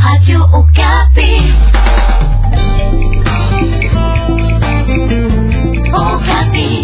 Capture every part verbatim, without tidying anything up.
Radio Okapi. Okapi.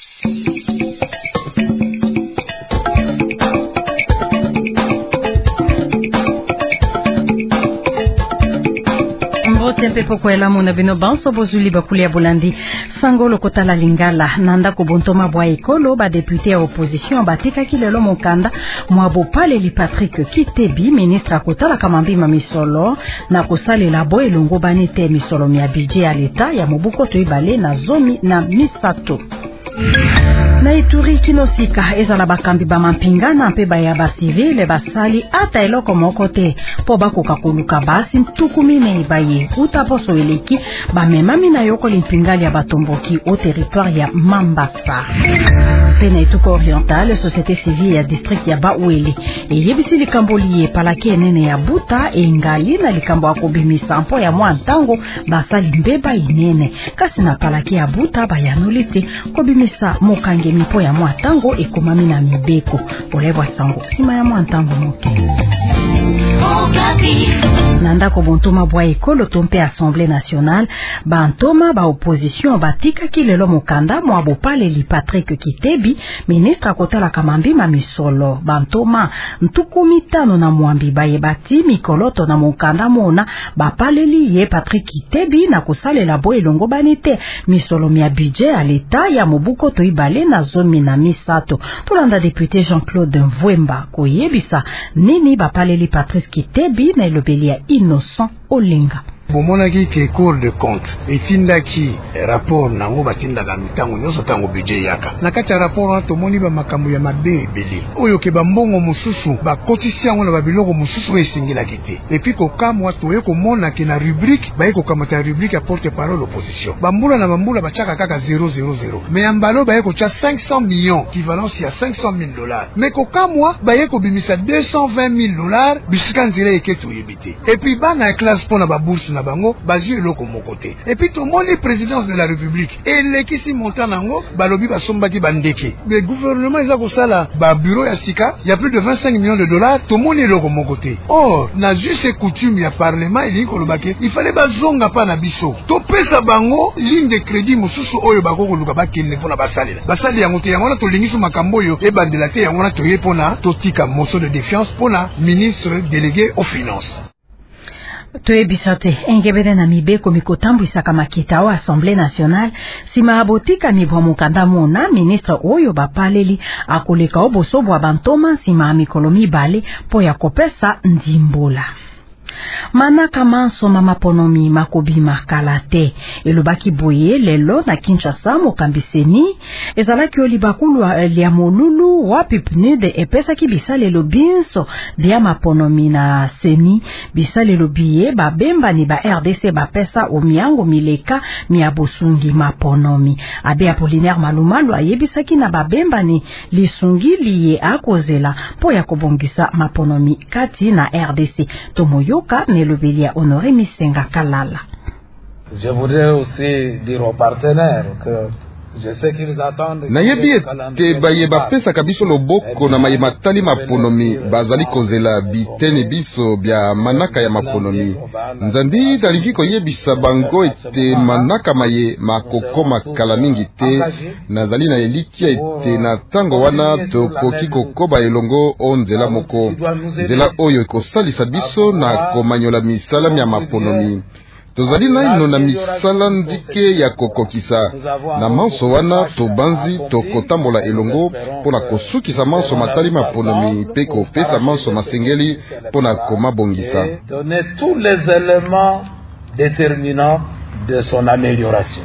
Tempe poko elamu na bino banso bozuli bakuli ya bolandi sangolo kotala lingala nanda kobontoma bwa ekolo ba député ya opposition batikaki lelo mokanda mwa bopaleli Patrick Kitebi ministre kotala kamambima misolo na kosalela bo elongo bani te misolo mi budget ya leta ya mobuko toibale na zomi na misato. Na Ituri kinosika ezala bakambi ba mampingana mpe baya ba civile basali ata eloko moko te po bakoka koluka basi tukumine baye utaposo eleki bamemami na yoko limpingali ya batomboki au territoire ya Mambasa. Pena etuko oriental société civile ya district ya Bauele eyebisi likambo liye palaki enene ya buta engali na likambo akobimisa mpo ya mwa ntango basali mbeba inene kasi na palaki ya buta bayanolite kobimisa mokange mipo ya mwa ntango ekomami na mibeko olebwa sango sima ya mwa ntango moke. Nanda kobontoma bwa ekolo tompe Assemblée nationale bantoma ba opposition batika kilelo mokanda mwa bopaleli Patrick Kitebi ministre akotala kamambima misolo bantoma ntuku mitano na mwambi baye bati mikoloto na mokanda mona bapaleli ye Patrick Kitebi na kosalela bo elongo banite misolo mia budget ya leta ya mobuko toibale na zomi na misato. Tulanda député Jean-Claude Mvwemba koyebisa nini bapaleli Patrick Kitebi na elobeli ya Innocent Olinga. Bomonaki ke Cour de compte etindaki rapport nango batindaka mitango nyonso tango budget yaka na kati ya rapport wana tomoni ba makambo ya mabe ebele oyo ke bambongo mosusu bakotisi yango na babiloko mosusu oyo esengelaki te epi kokamwa toye komona ke na rubrique baye kokamata rubrique ya porte parole opposition bambula na bambula bachaka kaka zéro zéro zéro mais ambalo baye kocha cinq cents millions équivalence ya cinq cent mille dollars mais kokamwa baye kobimisa deux cent vingt mille dollars bisika nzira eketo yebite epi bana classe pona ba bourse na bango bazu eloko mokote epi tomoni présidence de la république elekisi montant nango balobi basombaki bandeke le gouvernement eza kosala ba bureau ya sika ya plus de vingt-cinq millions de dollars tomoni eloko mokote or na juste coutume ya parlement ili kolobake il fallait bazonga pa na biso topesa bango ligne de crédit mosusu oyo bakoko luka bakende pona basalela basali yango te yango na tolingisi makambo oyo ebandela te yango na toye pona totika motion de défiance pona ministre délégué aux finances. Toebisate engebede na mibeko mikotambwisaka makita wa Assemblée nationale sima abotika mibwa mokanda mona ministre oyo bapaleli akoleka obosobwa bantoma sima mikolo mibale po ya kopesa ndimbola. Manaka manso mama ponomi makobi makalate elobaki boye lelo na Kinshasa mokambiseni ezalaki olibakulu ya molulu wapi P N U D epesa ki bisalelo binso bia maponomi na seni bisalelo biye babemba ni ba R D C bapesa omiango mileka miabosungi maponomi abe Apollinaire Malumalu ayebisaki na babemba ni lisungi liye akozela po ya kobongisa maponomi kati na R D C tomoyo Nelobelia Honoré Misenga Kalala. Je voudrais aussi dire aux partenaires que je sais qu'ils attendent. Na yebi ete baye bapesa kabiso loboko na maye matali maponomi bazali kozela bitene biso bya manaka ya maponomi. Nzambi talingi koyebisa bango ete manaka maye makoko makala mingi te nazali na elikia ete na tango wana tokoki kokoba elongo onzela moko. Nzela oyo kosalisa biso na komanyola misala ya maponomi. Tozali na ino na misala ndike ya kokokisa na manso wana tobanzi tokotambola elongo pona kosukisa manso matali maponomi pe kopesa manso masengeli pona komabongisa. Donner tous les éléments déterminants de son amélioration.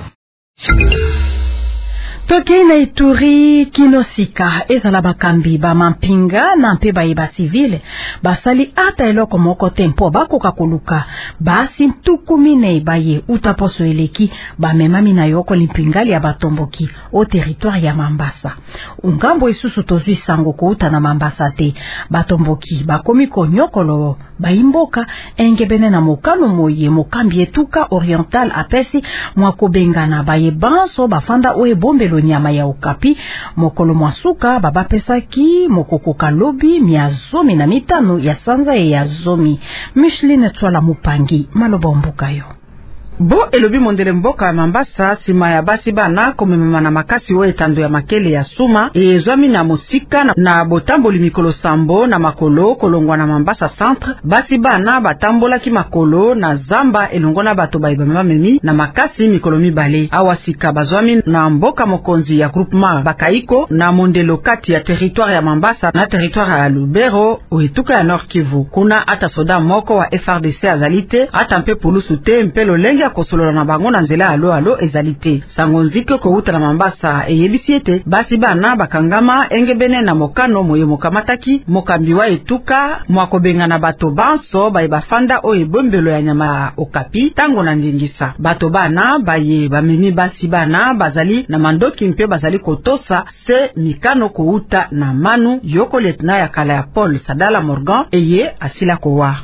Toki na Ituri kinosika ezala bakambi ba mampinga na mpe baye ba civile basali ata eloko moko tempo bakoka koluka basi tukumine baye utaposo eleki bamemami na yoko limpingali ya batomboki au territoire ya Mambasa. Ungambo isusu tozwi sango kouta na Mambasa te batomboki bakomi konyokolo baimboka engebene na mokano moye mokambi etuka oriental apesi mwakobengana baye banso bafanda oe bombelo nyama ya Okapi mokolo mwasuka baba pesaki mokoko kalobi mia zomi na mitano ya sanza ya zomi. Micheline Twala Mupangi maloba mbuka yo. Bo elobi mondele mboka Mambasa sima ya basi bana komemema na makasi o etando ya makele ya suma ezwami na musika na, na botamboli mikolo sambo na makolo kolongwa na Mambasa centre. Basi bana batambola ki makolo na zamba elongona bato baibama memi na makasi mikolo mibale awasika bazwami na mboka mokonzi ya groupement Bakaiko na mondelo kati ya territoire ya Mambasa na territoire ya Lubero oetuka ya Nord Kivu. Kuna ata soda moko wa F R D C azalite ata mpe pulusu te mpe lolenge kosolola na bango na nzela alo alo ezalite sangonzike ko uta na Mambasa eyebisiete basi bana bakangama engebene na mokano moyo mokamataki mokambiwa etuka mwakobenga na bato banso baye bafanda o ebombelo ya nyama Okapi tango na ndingisa bato bana baye bamemi basi bana bazali na mandoki mpe bazali kotosa se mikano ko uta na manu yoko lieutenant ya kala ya Paul Sadala Morgan eye asila kowa.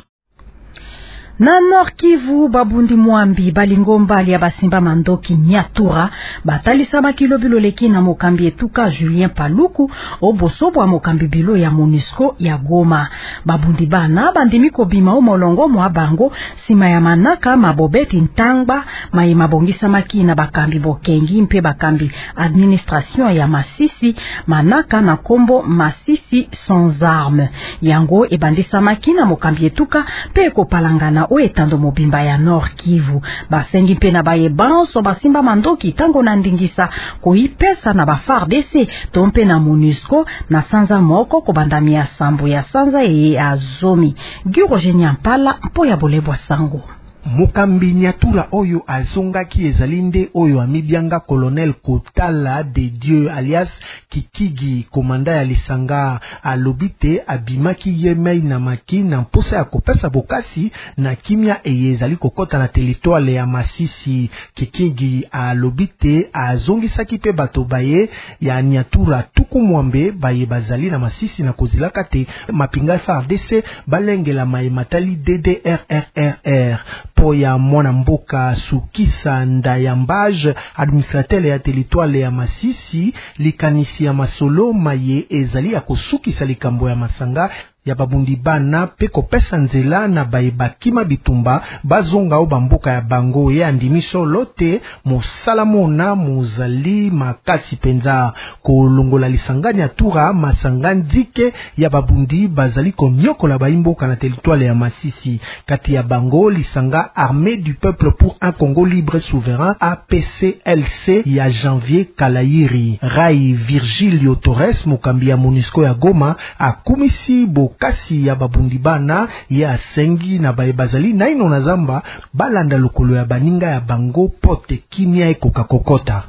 Na Nord Kivu babundi mwambi balingombali ya basimba mandoki Nyatura batalisa makilo biloleki na mokambi etuka Julien Paluku obosobwa mokambi bilo ya MONUSCO ya Goma. Babundi bana bandimi kobima o molongo mwa bango sima ya manaka mabobeti ntangba mai mabongisa makina bakambi bokengi mpe bakambi administration ya Masisi manaka na kombo Masisi sans armes yango ebandisa makina mokambi etuka pe kopalangana o etando mobimba ya Nord Kivu basengi pe na baye banso basimba mandoki tango na ndingisa koipesa na ba F A R D C tompe na MONUSCO na sanza moko kobandami ya sambo ya sanza ye azomi Giro Jenyampala mpo ya bolebwa sango. Mokambi Nyatura oyo azongaki ezalinde oyo amibianga colonel Kotala de Dieu alias Kikigi komanda ya lisanga alobite abimaki yemei na maki na mposa ya kopesa bokasi na kimia eyezali kokota na territoire ya Masisi. Kikigi alobite azongisaki pe bato baye ya Nyatura tuku mwambe baye bazali na Masisi na kozilaka te mapinga F A R D C balengela mai matali D D R R R R po ya mwana mboka Sukisa Ndayambage administrateur ya territoire ya Masisi likanisi ya masolo maye ezali ya kosukisa likambo ya masanga ya babundi bana pe kopesa nzela na baye bakima bitumba bazonga o bamboka ya bango ye andimiso lote mosala mona mozali makasi penza kolongola lisangani ya Tura masangani dike ya babundi bazali konyokola baimboka na territoire ya Masisi kati ya bango lisanga Armée du Peuple pour un Congo libre souverain A P C L C ya Janvier Kalayiri Rai Virgilio Torres mokambi ya MONUSCO ya Goma akumisi bo kasi ya babundi bana ya sengi na bae bazali na ino na zamba balanda lokolo ya baninga ya bango pote kimia ekoka kokota.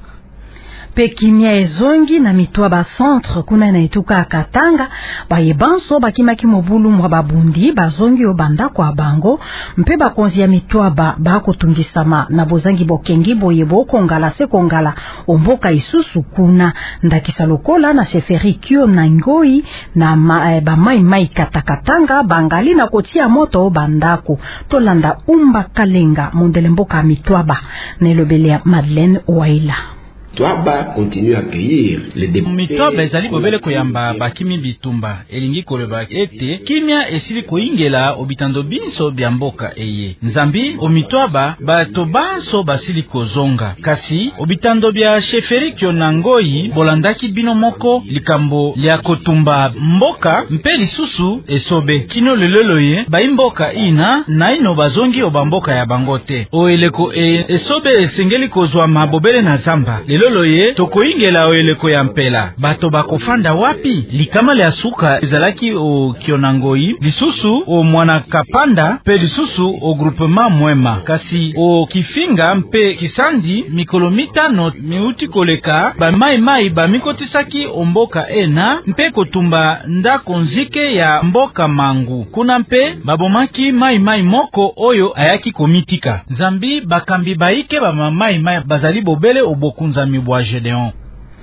Pe kimia ezongi na mitwaba centre kuna na etuka Katanga baye banso bakimaki mobulu mwa babundi bazongi obanda kwa bango mpe bakonzi ya mitwaba bakotungisama na bozangi bokengi boye bokongala se kongala omboka isusu kuna ndakisa lokola na sheferi kio na ngoi na ma, eh, ba mai mai katakatanga bangali na kotia moto bandako tolanda umba kalenga mondele mboka mitwaba nelobelea Madeleine Waila. Twaba continue à cueillir les députés. Mitwaba ezali bobele koyamba bakimi bitumba elingi koloba ete kimia esili koingela obitando binso bya mboka eye nzambi omitwaba bato banso basili kozonga kasi obitando bya sheferi kyo na ngoi bolandaki bino moko likambo lya kotumba mboka mpe lisusu esobe kino lelelo ye baimboka ina na ino bazongi obamboka ya bangote oeleko e esobe esengeli kozwa mabobele na zamba lolo ye tokoingela oeleko ya mpela bato bakofanda wapi likama lya suka ezalaki o kionangoi lisusu o mwana kapanda pe lisusu o groupement mwema kasi o kifinga mpe kisandi mikolo mitano miuti koleka ba mai mai ba mikotisaki omboka ena mpe kotumba ndako nzike ya mboka mangu kuna mpe babomaki mai mai moko oyo ayaki komitika Zambi bakambi baike ba mai mai bazali bobele obokunza mibwa Gedeon.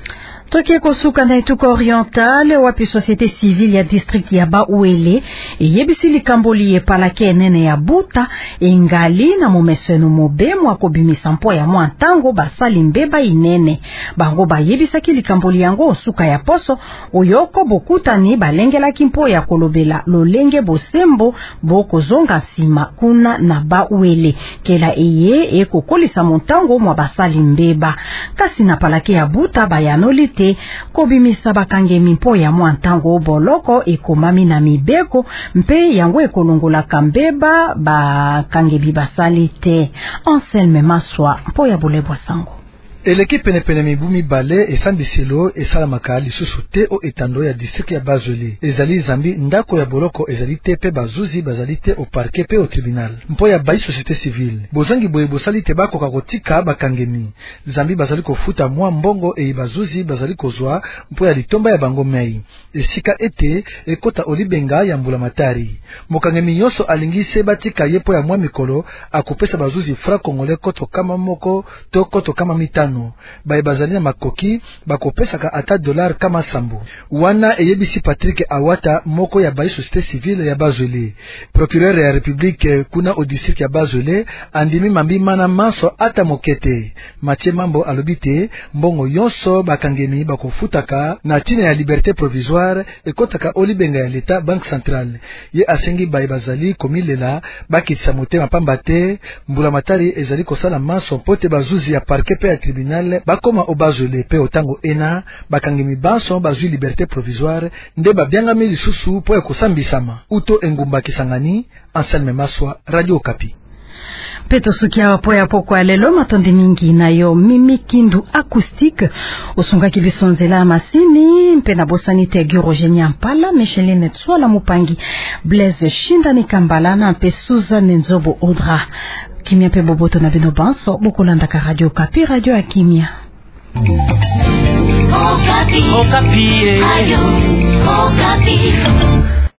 Tokie kosuka na Ituka Oriental wapi société civile ya district ya Bauele eyebisi likambo liyepalaki enene ya buta engali na momeseno mobemu akobimisa mpo ya mwa ntango basali mbeba inene. Bango bayebisaki likambo liyango osuka ya poso oyoko bokutani balengelaki mpo ya kolobela lolenge bosembo bokozonga nsima kuna na Bauele kela eye ekokolisa montango mwa basali mbeba. Kasi na palaki ya buta bayanoli te kobimisa bakangemi mpo ya mwa ntango boloko ekomami na mibeko mpe yango ekolongola kambeba bakangemi basali te. Anselme Maswa mpo ya Bolebwa Sango. Eleki penepene mibumi bale esambiselo esalamaka lisusu te o etando ya district ya Bazwele. Ezali zambi ndako ya boloko ezali te pe bazuzi bazali te o parquet pe o tribunal. Mpo ya bayi société civile. Bozangi boye bosali te bakoka kotika bakangemi. Zambi bazali kofuta mwa mbongo e bazuzi bazali kozwa mpo ya litomba ya bango mei. Esika ete ekota olibenga ya mbula matari. Mokangemi nyonso alingi se batika yepo ya mwa mikolo akopesa bazuzi fra kongole koto kama moko to koto kama mitano. Baye bazali na makoki bakopesaka ata dollar kama sambo. Wana eyebisi Patrick Awata moko ya bayi société civile ya Bazwele. Procureur ya République kuna au district ya Bazwele andimi mambi mana manso ata mokete. Mathieu Mambo alobite mbongo yonso bakangemi bakofutaka na tina ya liberté provisoire ekotaka olibenga ya l'État Banque Centrale. Ye asengi baye bazali komilela bakitisa motema pamba te mbula matari ezali kosala manso pote bazuzi ya parquet pe ya tribunal bakoma o Bazwele pe otango ena bakangemi banso bazwi liberté provisoire nde babyangami lisusu po ekosambisama. Uto engumba kisangani, Anselme Maswa, Radio Okapi. Peto sukia wapo ya poko ya lelo matondi mingi na yo Mimi Kindu acoustique osunga kibisonzela masini mpena bosani te Girogenia Mpala Micheline Tswala Mupangi Blaise Shinda Nikambala na mpe Suzanne Nzobo Audra Kimia pe boboto na bino banso bukulanda ka Radio Okapi radio ya Kimia Okapi Okapi Radio Okapi